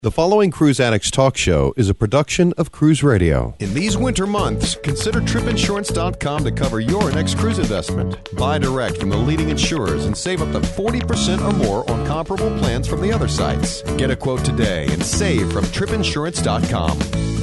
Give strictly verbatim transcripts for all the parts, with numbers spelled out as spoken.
The following Cruise Addicts Talk Show is a production of Cruise Radio. In these winter months, consider trip insurance dot com to cover your next cruise investment. Buy direct from the leading insurers and save up to forty percent or more on comparable plans from the other sites. Get a quote today and save from trip insurance dot com.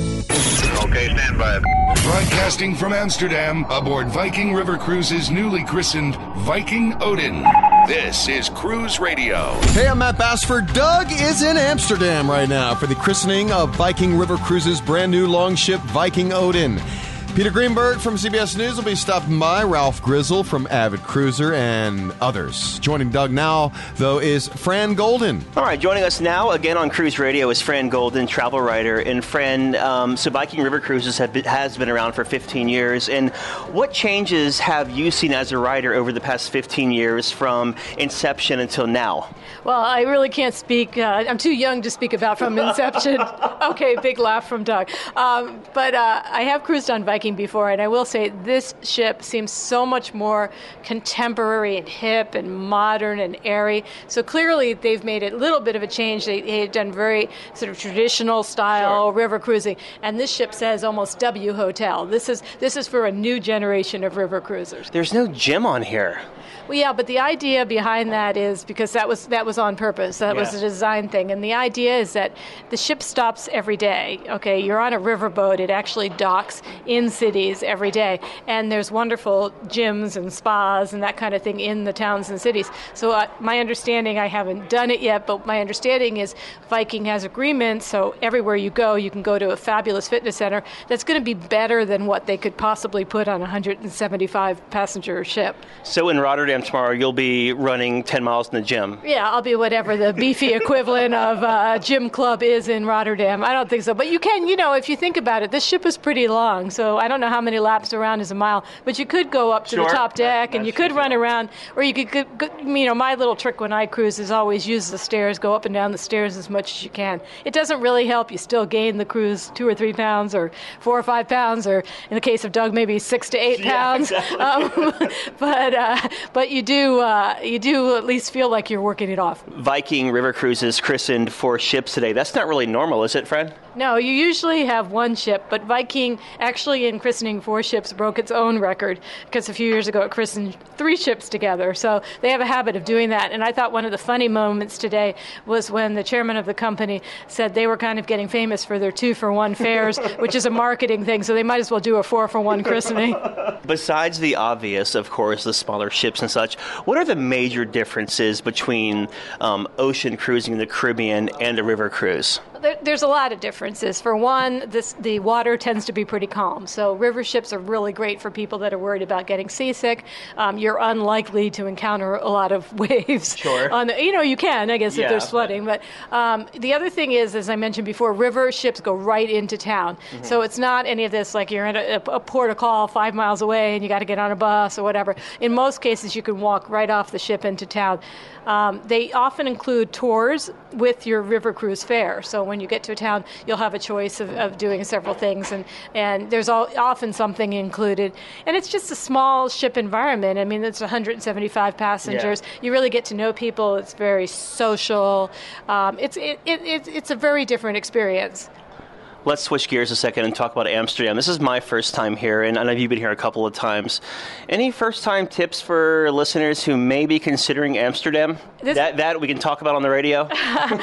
Okay, stand by. Broadcasting from Amsterdam aboard Viking River Cruises' newly christened Viking Odin. This is Cruise Radio. Hey, I'm Matt Bassford. Doug is in Amsterdam right now for the christening of Viking River Cruises' brand new longship Viking Odin. Peter Greenberg from C B S News will be stopping by, Ralph Grizzle from Avid Cruiser, and others. Joining Doug now, though, is Fran Golden. All right, joining us now again on Cruise Radio is Fran Golden, travel writer. And Fran, um, so Viking River Cruises have been, has been around for fifteen years. And what changes have you seen as a writer over the past fifteen years from inception until now? Well, I really can't speak. Uh, I'm too young to speak about from inception. Okay, big laugh from Doug. Um, but uh, I have cruised on Viking before, and I will say this ship seems so much more contemporary and hip and modern and airy. So clearly they've made a little bit of a change. They, they've done very sort of traditional style sure. river cruising, and this ship says almost W Hotel. This is this is for a new generation of river cruisers. There's no gym on here. Well, yeah, but the idea behind that is because that was that was on purpose. That yeah. was a design thing. And the idea is that the ship stops every day. Okay, you're on a riverboat. It actually docks in cities every day. And there's wonderful gyms and spas and that kind of thing in the towns and cities. So uh, my understanding, I haven't done it yet, but my understanding is Viking has agreements. So everywhere you go, you can go to a fabulous fitness center that's going to be better than what they could possibly put on a one hundred seventy-five passenger ship. So in Rotterdam tomorrow, you'll be running ten miles in the gym. Yeah, I'll be whatever the beefy equivalent of uh, gym club is in Rotterdam. I don't think so. But you can, you know, if you think about it, this ship is pretty long. So I don't know how many laps around is a mile. But you could go up to sure. the top deck, that, and you could run around. Or you could, could, could, you know, my little trick when I cruise is always use the stairs, go up and down the stairs as much as you can. It doesn't really help. You still gain the cruise two or three pounds or four or five pounds, or in the case of Doug, maybe six to eight pounds. Yeah, exactly. um, but, uh, but you do uh, you do at least feel like you're working it off. Viking River Cruises christened four ships today. That's not really normal, is it, Fred? No, you usually have one ship, but Viking actually in christening four ships broke its own record because a few years ago it christened three ships together. So they have a habit of doing that. And I thought one of the funny moments today was when the chairman of the company said they were kind of getting famous for their two-for-one fares, which is a marketing thing, so they might as well do a four-for-one christening. Besides the obvious, of course, the smaller ships and such, what are the major differences between um, ocean cruising in the Caribbean and a river cruise? There, there's a lot of differences. For one, this, the water tends to be pretty calm. So river ships are really great for people that are worried about getting seasick. Um, you're unlikely to encounter a lot of waves. Sure. On the, you know, you can, I guess, yeah, if there's flooding. But um, the other thing is, as I mentioned before, river ships go right into town. Mm-hmm. So it's not any of this like you're in a, a port of call five miles away and you got to get on a bus or whatever. In most cases, you can walk right off the ship into town. Um, they often include tours with your river cruise fare. So when you get to a town, you'll have a choice of, of doing several things, and, and there's all, often something included. And it's just a small ship environment. I mean, it's one hundred seventy-five passengers. Yeah. You really get to know people. It's very social. Um, it's it, it, it, it's a very different experience. Let's switch gears a second and talk about Amsterdam. This is my first time here, and I know you've been here a couple of times. Any first-time tips for listeners who may be considering Amsterdam? This, that that we can talk about on the radio? Well,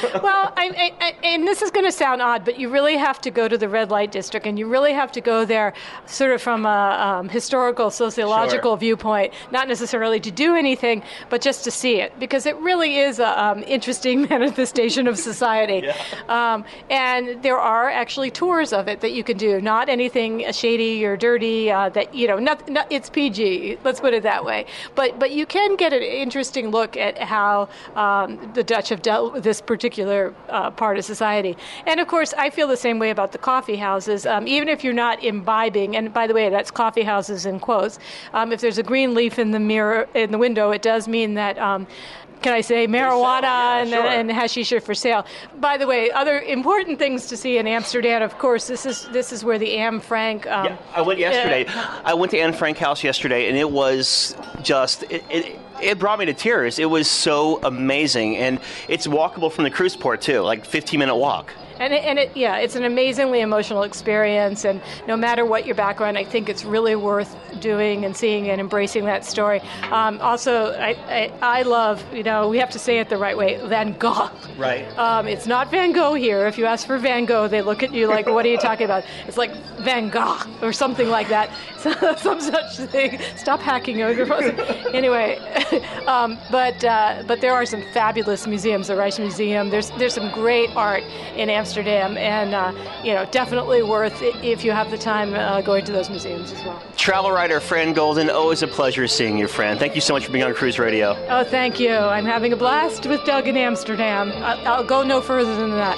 I, I, and this is going to sound odd, but you really have to go to the red light district, and you really have to go there sort of from a um, historical, sociological sure. viewpoint, not necessarily to do anything, but just to see it, because it really is an um, interesting manifestation of society. Yeah. Um, and there are actually tours of it that you can do, not anything shady or dirty, uh, that, you know, not, not, it's P G, let's put it that way. But but you can get an interesting look at how um, the Dutch have dealt with this particular uh, part of society. And of course, I feel the same way about the coffee houses. Um, even if you're not imbibing, and by the way, that's coffee houses in quotes, um, if there's a green leaf in the mirror, in the window, it does mean that um, can I say marijuana yeah, and, sure. and hashish are for sale. By the way, other important things to see in Amsterdam, of course, this is this is where the Anne Frank... Um, yeah, I went yesterday. Uh, I went to Anne Frank House yesterday, and it was just... It, it, it brought me to tears. It was so amazing, and it's walkable from the cruise port, too, like fifteen-minute walk. And it, and it, yeah, it's an amazingly emotional experience. And no matter what your background, I think it's really worth doing and seeing and embracing that story. Um, also, I, I I love, you know, we have to say it the right way, Van Gogh. Right. Um, it's not Van Gogh here. If you ask for Van Gogh, they look at you like, what are you talking about? It's like Van Gogh or something like that. Some such thing. Stop hacking over. Anyway, um, but uh, but there are some fabulous museums. The Rijksmuseum. There's there's some great art in Amsterdam, and uh, you know, definitely worth it if you have the time uh, going to those museums as well. Travel writer Fran Golden, always a pleasure seeing you, Fran. Thank you so much for being on Cruise Radio. Oh, thank you. I'm having a blast with Doug in Amsterdam. I- I'll go no further than that.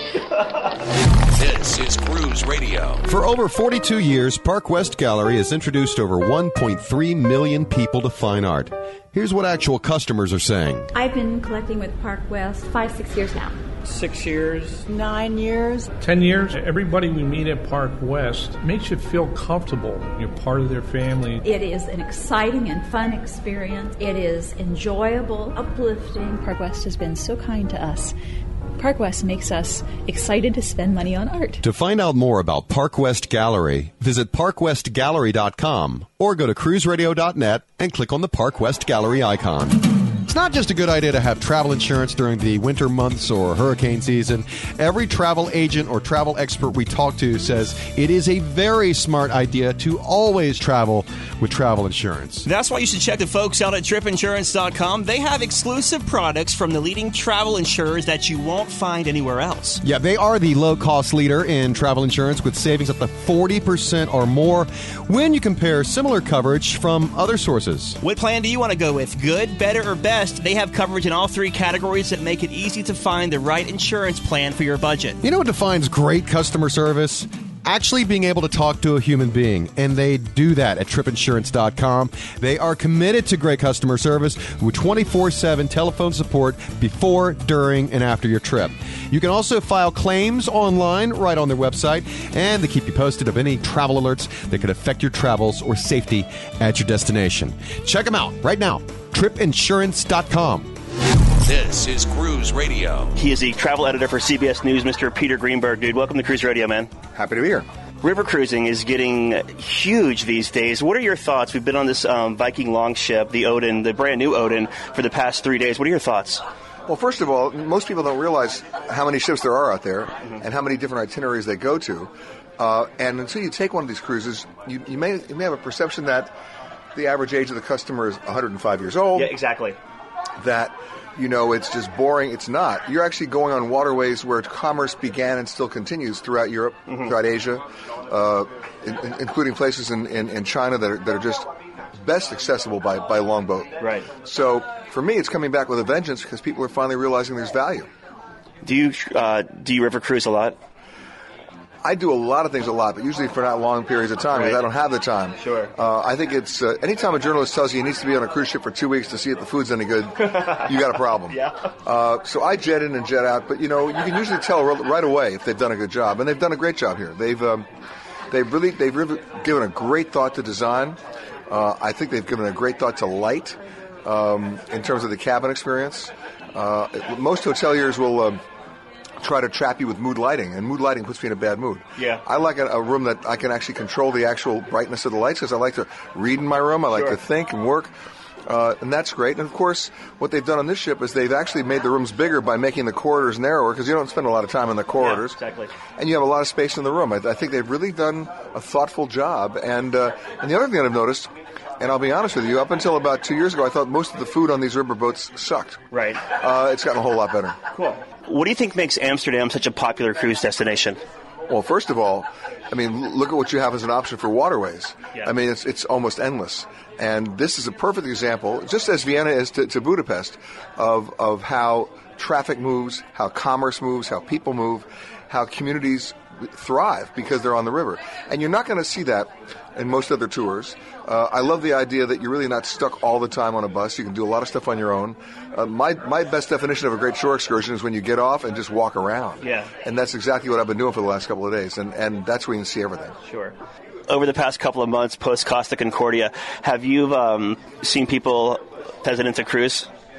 This is Cruise Radio. For over forty-two years, Park West Gallery has introduced over one point three million people to fine art. Here's what actual customers are saying. I've been collecting with Park West five, six years now. Six years. Nine years. Ten years. Everybody we meet at Park West makes you feel comfortable. You're part of their family. It is an exciting and fun experience. It is enjoyable, uplifting. Park West has been so kind to us. Park West makes us excited to spend money on art. To find out more about Park West Gallery, visit park west gallery dot com or go to cruise radio dot net and click on the Park West Gallery icon. It's not just a good idea to have travel insurance during the winter months or hurricane season. Every travel agent or travel expert we talk to says it is a very smart idea to always travel with travel insurance. That's why you should check the folks out at trip insurance dot com. They have exclusive products from the leading travel insurers that you won't find anywhere else. Yeah, they are the low-cost leader in travel insurance with savings up to forty percent or more when you compare similar coverage from other sources. What plan do you want to go with? Good, better, or best? They have coverage in all three categories that make it easy to find the right insurance plan for your budget. You know what defines great customer service? Actually being able to talk to a human being, and they do that at trip insurance dot com. They are committed to great customer service with twenty-four seven telephone support before, during, and after your trip. You can also file claims online right on their website, and they keep you posted of any travel alerts that could affect your travels or safety at your destination. Check them out right now, trip insurance dot com. This is Cruise Radio. He is the travel editor for C B S News, Mister Peter Greenberg. Dude, welcome to Cruise Radio, man. Happy to be here. River cruising is getting huge these days. What are your thoughts? We've been on this um, Viking longship, the Odin, the brand new Odin, for the past three days. What are your thoughts? Well, first of all, most people don't realize how many ships there are out there mm-hmm. and how many different itineraries they go to. Uh, and until you take one of these cruises, you, you, may, you may have a perception that the average age of the customer is one hundred five years old. Yeah, exactly. That, you know, it's just boring. It's not. You're actually going on waterways where commerce began and still continues throughout Europe, mm-hmm. throughout Asia, uh, in, in, including places in, in, in China that are, that are just best accessible by, by longboat. Right. So for me, it's coming back with a vengeance because people are finally realizing there's value. Do you uh, do you river cruise a lot? I do a lot of things a lot, but usually for not long periods of time because right. I don't have the time. Sure. Uh, I think it's uh, anytime a journalist tells you he needs to be on a cruise ship for two weeks to see if the food's any good, you got a problem. Yeah. Uh, so I jet in and jet out, but you know you can usually tell right away if they've done a good job, and they've done a great job here. They've um, they've really they've really given a great thought to design. Uh, I think they've given a great thought to light um, in terms of the cabin experience. Uh, most hoteliers will. Um, try to trap you with mood lighting, and mood lighting puts me in a bad mood. Yeah. I like a, a room that I can actually control the actual brightness of the lights because I like to read in my room, I like sure. to think and work, uh, and that's great. And of course, what they've done on this ship is they've actually made the rooms bigger by making the corridors narrower because you don't spend a lot of time in the corridors. Yeah, exactly. And you have a lot of space in the room. I, I think they've really done a thoughtful job. And, uh, and the other thing that I've noticed, and I'll be honest with you, up until about two years ago, I thought most of the food on these river boats sucked. Right. Uh, it's gotten a whole lot better. Cool. What do you think makes Amsterdam such a popular cruise destination? Well, first of all, I mean, look at what you have as an option for waterways. Yeah. I mean, it's it's almost endless. And this is a perfect example, just as Vienna is to, to Budapest, of of how traffic moves, how commerce moves, how people move, how communities thrive because they're on the river. And you're not going to see that in most other tours. Uh, I love the idea that you're really not stuck all the time on a bus. You can do a lot of stuff on your own. Uh, my my best definition of a great shore excursion is when you get off and just walk around. Yeah. And that's exactly what I've been doing for the last couple of days. And, and that's where you can see everything. Sure. Over the past couple of months, post Costa Concordia, have you um, seen people hesitant to cruise?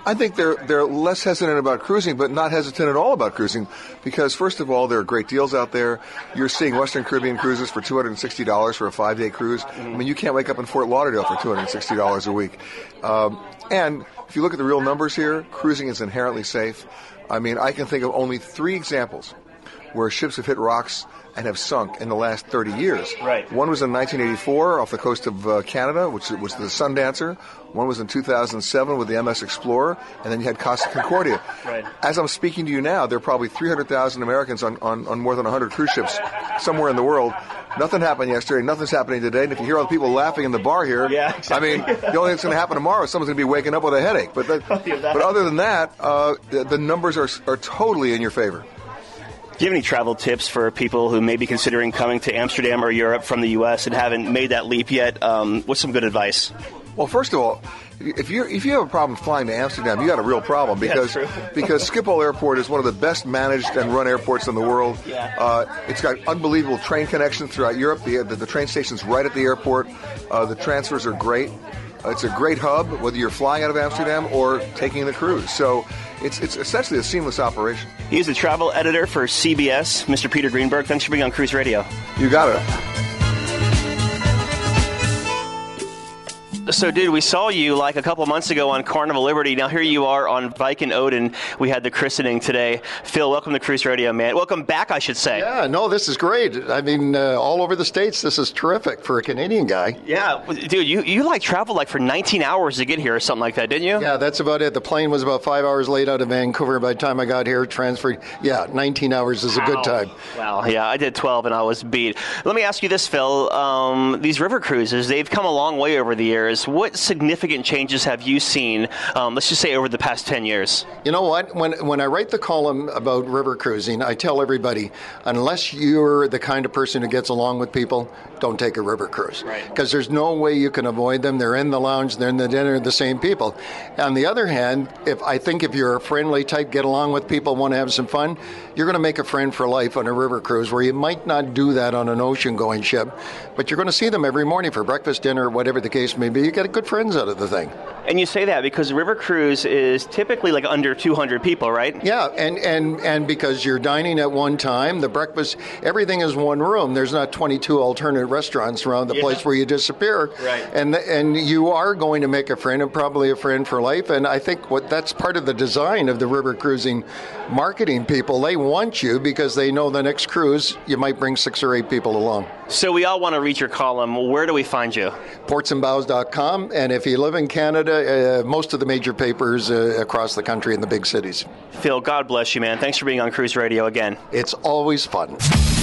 I think they're they're less hesitant about cruising, but not hesitant at all about cruising, because first of all, there are great deals out there. You're seeing Western Caribbean cruises for two hundred sixty dollars for a five-day cruise. I mean, you can't wake up in Fort Lauderdale for two hundred sixty dollars a week. Um, and if you look at the real numbers here, cruising is inherently safe. I mean, I can think of only three examples where ships have hit rocks and have sunk in the last thirty years. Right. One was in nineteen eighty-four off the coast of uh, Canada, which was the Sundancer. One was in two thousand seven with the M S Explorer, and then you had Costa Concordia. Right. As I'm speaking to you now, there are probably three hundred thousand Americans on, on, on more than one hundred cruise ships somewhere in the world. Nothing happened yesterday. Nothing's happening today. And if you hear all the people laughing in the bar here, yeah, exactly. I mean, the only thing that's going to happen tomorrow is someone's going to be waking up with a headache. But that, but other than that, uh, the, the numbers are are totally in your favor. Do you have any travel tips for people who may be considering coming to Amsterdam or Europe from the U S and haven't made that leap yet? Um, what's some good advice? Well, first of all, if you if you have a problem flying to Amsterdam, you got a real problem because yeah, because Schiphol Airport is one of the best managed and run airports in the world. Yeah. Uh, it's got unbelievable train connections throughout Europe. The the, the train station's right at the airport. Uh, the transfers are great. Uh, it's a great hub, whether you're flying out of Amsterdam or taking the cruise. So it's it's essentially a seamless operation. He's the travel editor for C B S, Mister Peter Greenberg. Thanks for being on Cruise Radio. You got it. So, dude, we saw you like a couple months ago on Carnival Liberty. Now here you are on Viking Odin. We had the christening today. Phil, welcome to Cruise Radio, man. Welcome back, I should say. Yeah, no, this is great. I mean, uh, all over the States, this is terrific for a Canadian guy. Yeah, dude, you, you like traveled like for nineteen hours to get here or something like that, didn't you? Yeah, that's about it. The plane was about five hours late out of Vancouver. By the time I got here, transferred. Yeah, nineteen hours is a wow. good time. Wow, yeah, I did twelve and I was beat. Let me ask you this, Phil. Um, these river cruises, they've come a long way over the years. What significant changes have you seen, um, let's just say over the past ten years? You know what? When when I write the column about river cruising, I tell everybody, unless you're the kind of person who gets along with people, don't take a river cruise. Right. Because there's no way you can avoid them. They're in the lounge, they're in the dinner, the same people. On the other hand, if I think if you're a friendly type, get along with people, want to have some fun, you're going to make a friend for life on a river cruise, where you might not do that on an ocean-going ship, but you're going to see them every morning for breakfast, dinner, whatever the case may be. You get good friends out of the thing. And you say that because a river cruise is typically like under two hundred people, right? Yeah, and, and, and because you're dining at one time, the breakfast, everything is one room. There's not twenty-two alternate restaurants around the yeah. place where you disappear. Right. And and you are going to make a friend, and probably a friend for life. And I think what that's part of the design of the river cruising marketing people. They want you because they know the next cruise you might bring six or eight people along. So we all want to read your column. Where do we find you? ports and bows dot com. And if you live in Canada, uh, most of the major papers uh, across the country in the big cities. Phil, God bless you, man. Thanks for being on Cruise Radio again. It's always fun.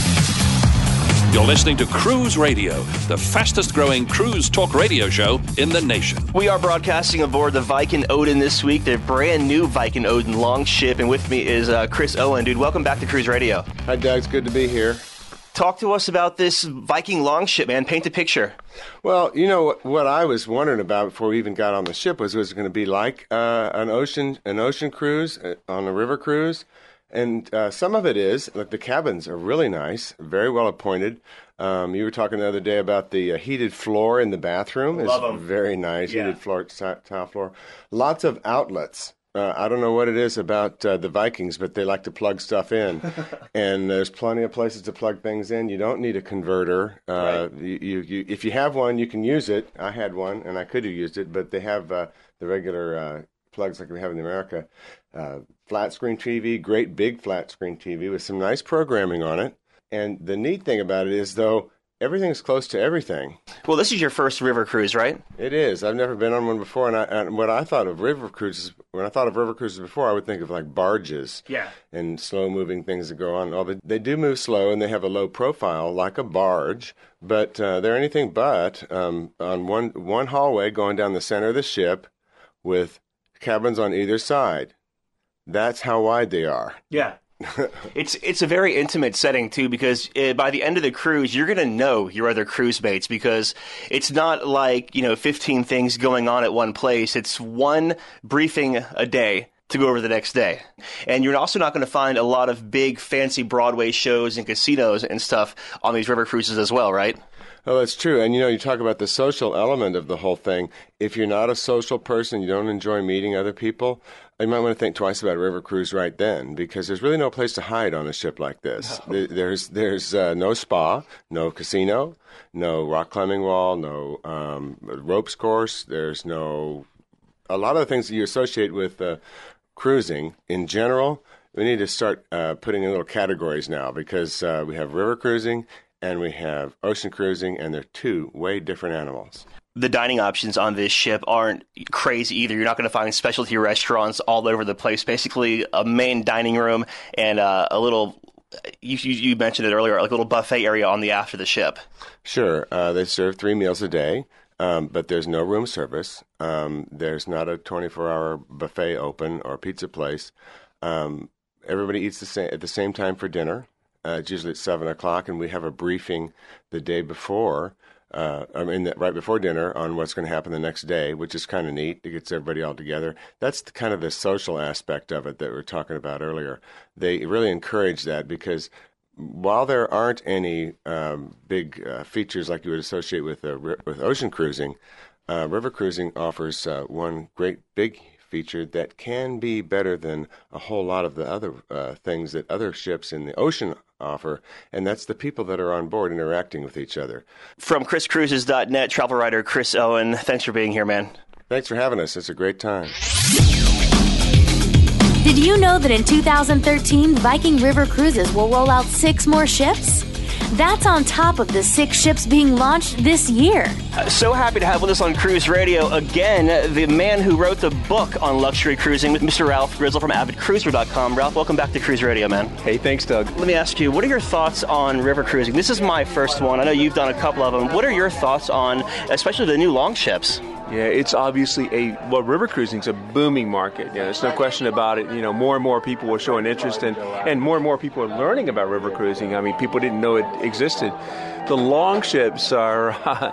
You're listening to Cruise Radio, the fastest growing cruise talk radio show in the nation. We are broadcasting aboard the Viking Odin this week, the brand new Viking Odin longship. And with me is uh, Chris Owen. Dude, welcome back to Cruise Radio. Hi, Doug. It's good to be here. Talk to us about this Viking longship, man. Paint a picture. Well, you know, what I was wondering about before we even got on the ship was, was it going to be like uh, an ocean an ocean cruise, uh, on a river cruise? And uh, some of it is. Like, the cabins are really nice, very well appointed. Um, you were talking the other day about the uh, heated floor in the bathroom. Love it's them. Very nice, yeah. heated floor, tile floor. Lots of outlets. Uh, I don't know what it is about uh, the Vikings, but they like to plug stuff in. And there's plenty of places to plug things in. You don't need a converter. Uh, right. you, you, you, if you have one, you can use it. I had one, and I could have used it, but they have uh, the regular uh, plugs like we have in America. Uh, flat screen T V, great big flat screen T V with some nice programming on it. And the neat thing about it is, though, everything's close to everything. Well, this is your first river cruise, right? It is. I've never been on one before, and, I, and what I thought of river cruises, when I thought of river cruises before, I would think of like barges, yeah, and slow-moving things that go on. Well, they, they do move slow, and they have a low profile like a barge, but uh, they're anything but. Um, on one one hallway going down the center of the ship, with cabins on either side. That's how wide they are. Yeah. It's it's a very intimate setting, too, because uh, by the end of the cruise, you're going to know your other cruise mates, because it's not like, you know, fifteen things going on at one place. It's one briefing a day to go over the next day. And you're also not going to find a lot of big, fancy Broadway shows and casinos and stuff on these river cruises as well, right? Oh, that's true. And, you know, you talk about the social element of the whole thing. If you're not a social person, you don't enjoy meeting other people, you might want to think twice about a river cruise right then, because there's really no place to hide on a ship like this. No. There's there's uh, no spa, no casino, no rock climbing wall, no um, ropes course. There's no... A lot of the things that you associate with uh, cruising in general, we need to start uh, putting in little categories now, because uh, we have river cruising and we have ocean cruising, and they're two way different animals. The dining options on this ship aren't crazy either. You're not going to find specialty restaurants all over the place. Basically, a main dining room and uh, a little, you, you, you mentioned it earlier, like a little buffet area on the aft of the ship. Sure. Uh, they serve three meals a day, um, but there's no room service. Um, there's not a twenty-four hour buffet open or pizza place. Um, everybody eats the same, at the same time for dinner. Uh, it's usually at seven o'clock, and we have a briefing the day before, uh, I mean, right before dinner on what's going to happen the next day, which is kind of neat. It gets everybody all together. That's the, kind of the social aspect of it that we were talking about earlier. They really encourage that, because while there aren't any um, big uh, features like you would associate with uh, with ocean cruising, uh, river cruising offers uh, one great big feature that can be better than a whole lot of the other uh, things that other ships in the ocean offer, and that's the people that are on board interacting with each other. From Chris Cruises dot net, travel writer Chris Owen, thanks for being here, man. Thanks for having us. It's a great time. Did you know that in two thousand thirteen, Viking River Cruises will roll out six more ships? That's on top of the six ships being launched this year. Uh, so happy to have with us on Cruise Radio again the man who wrote the book on luxury cruising, with Mister Ralph Grizzle from avid cruiser dot com. Ralph, welcome back to Cruise Radio, man. Hey, thanks, Doug. Let me ask you, what are your thoughts on river cruising? This is my first one. I know you've done a couple of them. What are your thoughts on, especially the new long ships? Yeah, it's obviously a, well, river cruising is a booming market. Yeah, there's no question about it. You know, more and more people are showing interest in, and more and more people are learning about river cruising. I mean, people didn't know it existed. The long ships are,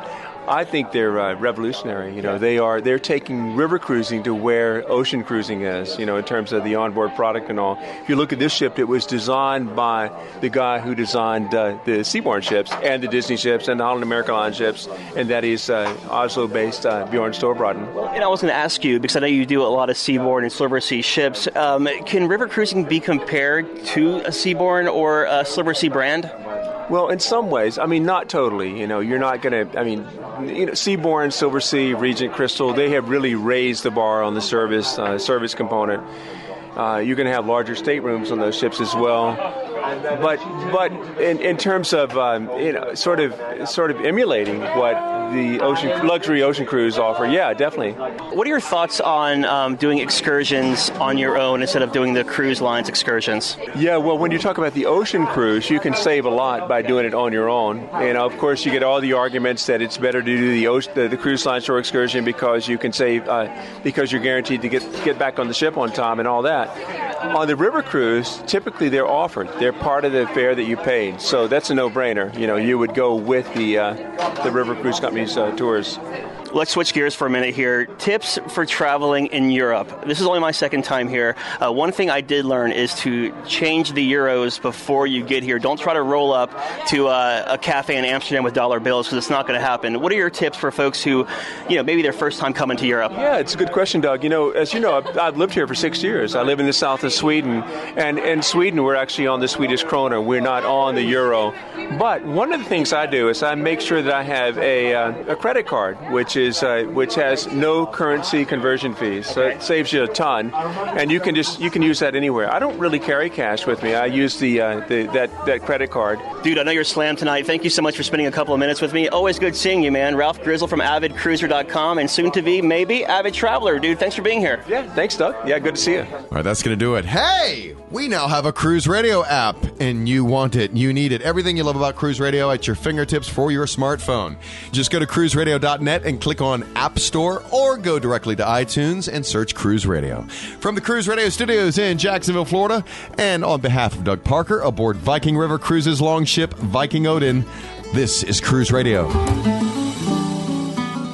I think they're uh, revolutionary. You know, they are, they're taking river cruising to where ocean cruising is, you know, in terms of the onboard product and all. If you look at this ship, it was designed by the guy who designed uh, the Seabourn ships and the Disney ships and the Holland America Line ships, and that is uh, Oslo-based uh, Bjorn Storbråten. Well, and I was going to ask you, because I know you do a lot of Seabourn and Silversea ships, um, can river cruising be compared to a Seabourn or a Silversea brand? Well, in some ways. I mean, not totally. You know, you're not going to, I mean, you know, Seabourn, Silversea, Regent, Crystal, they have really raised the bar on the service, uh, service component. Uh, you're going to have larger staterooms on those ships as well. But but in, in terms of um, you know sort of sort of emulating what the ocean luxury ocean cruise offer, yeah, definitely. What are your thoughts on um, doing excursions on your own instead of doing the cruise lines excursions? Yeah, well, when you talk about the ocean cruise, you can save a lot by doing it on your own. You know, of course, you get all the arguments that it's better to do the ocean, the, the cruise line shore excursion because you can save uh, because you're guaranteed to get get back on the ship on time and all that. On the river cruise, typically they're offered. They're part of the fare that you paid. So that's a no-brainer. You know, you would go with the uh, the river cruise company's uh, tours. Let's switch gears for a minute here. Tips for traveling in Europe. This is only my second time here. Uh, one thing I did learn is to change the euros before you get here. Don't try to roll up to uh, a cafe in Amsterdam with dollar bills, because it's not going to happen. What are your tips for folks who, you know, maybe their first time coming to Europe? Yeah, it's a good question, Doug. You know, as you know, I've, I've lived here for six years. I live in the south of Sweden, and in Sweden we're actually on the Swedish krona. We're not on the euro. But one of the things I do is I make sure that I have a, uh, a credit card, which is Is, uh, which has no currency conversion fees, so it saves you a ton, and you can just you can use that anywhere. I don't really carry cash with me. I use the, uh, the that that credit card. Dude, I know you're slammed tonight. Thank you so much for spending a couple of minutes with me. Always good seeing you, man. Ralph Grizzle from avid cruiser dot com, and soon to be maybe Avid Traveler. Dude, thanks for being here. Yeah, thanks, Doug. Yeah, good to see you. All right, that's going to do it. Hey, we now have a Cruise Radio app, and you want it, you need it. Everything you love about Cruise Radio at your fingertips for your smartphone. Just go to cruise radio dot net and click on App Store, or go directly to iTunes and search Cruise Radio. From the Cruise Radio studios in Jacksonville, Florida, and on behalf of Doug Parker aboard Viking River Cruises longship Viking Odin, this is Cruise Radio.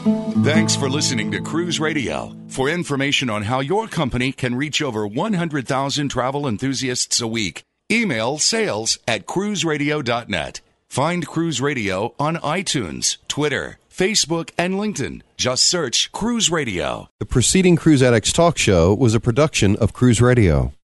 Thanks for listening to Cruise Radio. For information on how your company can reach over one hundred thousand travel enthusiasts a week, email sales at cruise radio dot net. Find Cruise Radio on iTunes, Twitter, Facebook, and LinkedIn. Just search Cruise Radio. The preceding Cruise Addicts Talk Show was a production of Cruise Radio.